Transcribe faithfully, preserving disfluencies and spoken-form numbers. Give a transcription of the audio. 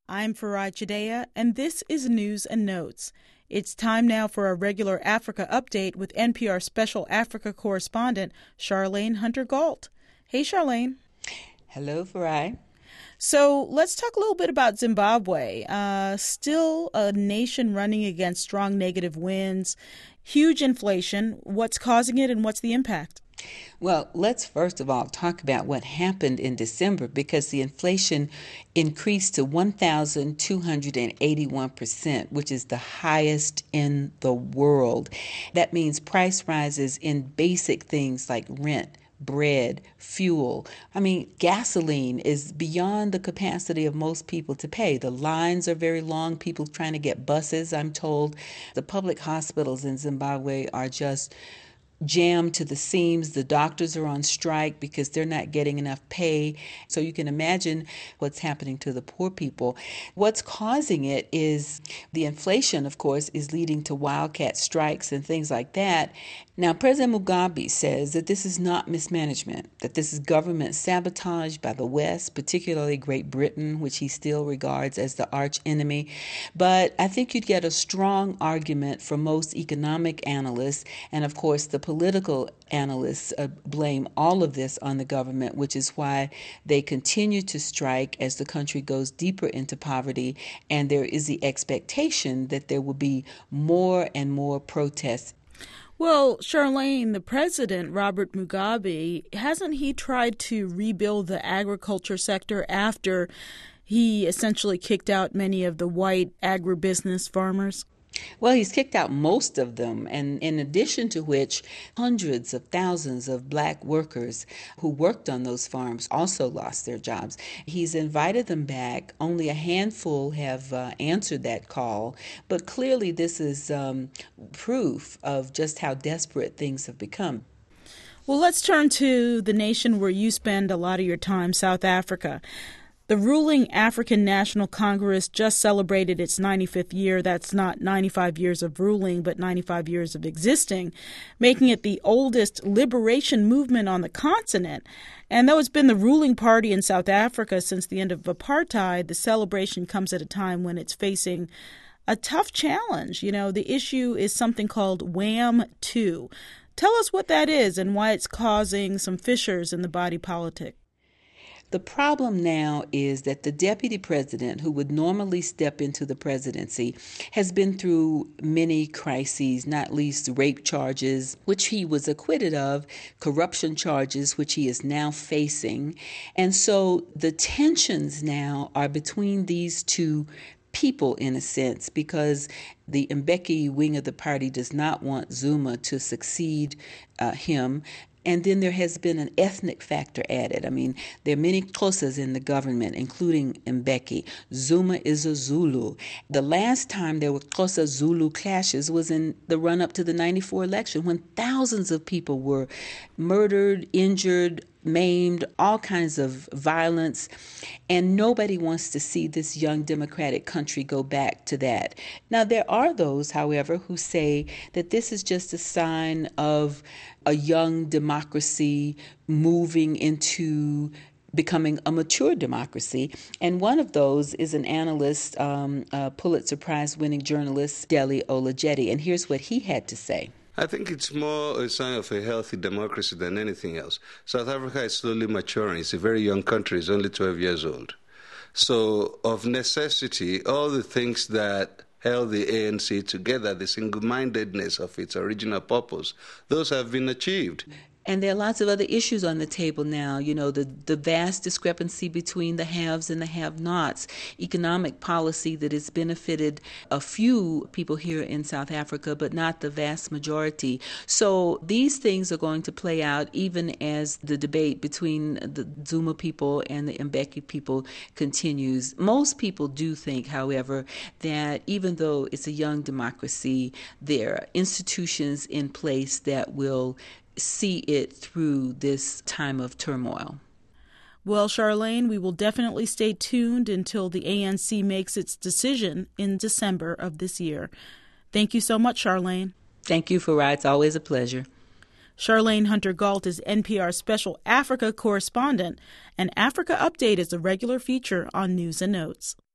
I'm Farai Judea, and this is News and Notes. It's time now for a regular Africa update with N P R Special Africa correspondent Charlayne Hunter-Gault. Hey, Charlayne. Hello, Farai. So let's talk a little bit about Zimbabwe. Uh, still a nation running against strong negative winds, huge inflation. What's causing it and what's the impact? Well, let's first of all talk about what happened in December, because the inflation increased to one thousand two hundred eighty-one percent, which is the highest in the world. That means price rises in basic things like rent, bread, fuel. I mean, gasoline is beyond the capacity of most people to pay. The lines are very long, people trying to get buses, I'm told. The public hospitals in Zimbabwe are just jammed to the seams. The doctors are on strike because they're not getting enough pay. So you can imagine what's happening to the poor people. What's causing it is the inflation, of course, is leading to wildcat strikes and things like that. Now, President Mugabe says that this is not mismanagement, that this is government sabotage by the West, particularly Great Britain, which he still regards as the arch enemy. But I think you'd get a strong argument from most economic analysts, and of course the political analysts uh, blame all of this on the government, which is why they continue to strike as the country goes deeper into poverty, and there is the expectation that there will be more and more protests. Well, Charlayne, the president, Robert Mugabe, hasn't he tried to rebuild the agriculture sector after he essentially kicked out many of the white agribusiness farmers? Well, he's kicked out most of them, and in addition to which, hundreds of thousands of black workers who worked on those farms also lost their jobs. He's invited them back. Only a handful have uh, answered that call, but clearly this is um, proof of just how desperate things have become. Well, let's turn to the nation where you spend a lot of your time, South Africa. The ruling African National Congress just celebrated its ninety-fifth year. That's not ninety-five years of ruling, but ninety-five years of existing, making it the oldest liberation movement on the continent. And though it's been the ruling party in South Africa since the end of apartheid, the celebration comes at a time when it's facing a tough challenge. You know, the issue is something called WAM two. Tell us what that is and why it's causing some fissures in the body politic. The problem now is that the deputy president, who would normally step into the presidency, has been through many crises, not least rape charges, which he was acquitted of, corruption charges, which he is now facing. And so the tensions now are between these two people, in a sense, because the Mbeki wing of the party does not want Zuma to succeed uh, him. And then there has been an ethnic factor added. I mean, there are many Xhosas in the government, including Mbeki. Zuma is a Zulu. The last time there were Xhosa-Zulu clashes was in the run-up to the ninety-four election, when thousands of people were murdered, injured, maimed, all kinds of violence, and nobody wants to see this young democratic country go back to that. Now, there are those, however, who say that this is just a sign of a young democracy moving into becoming a mature democracy. And one of those is an analyst, um, a Pulitzer Prize-winning journalist, Dele Olajede, and here's what he had to say. I think it's more a sign of a healthy democracy than anything else. South Africa is slowly maturing. It's a very young country. It's only twelve years old. So, of necessity, all the things that held the A N C together, the single-mindedness of its original purpose, those have been achieved. And there are lots of other issues on the table now, you know, the, the vast discrepancy between the haves and the have-nots, economic policy that has benefited a few people here in South Africa, but not the vast majority. So these things are going to play out even as the debate between the Zuma people and the Mbeki people continues. Most people do think, however, that even though it's a young democracy, there are institutions in place that will see it through this time of turmoil. Well, Charlayne, we will definitely stay tuned until the A N C makes its decision in December of this year. Thank you so much, Charlayne. Thank you, Farai. It's always a pleasure. Charlayne Hunter-Gault is N P R's Special Africa correspondent, and Africa Update is a regular feature on News and Notes.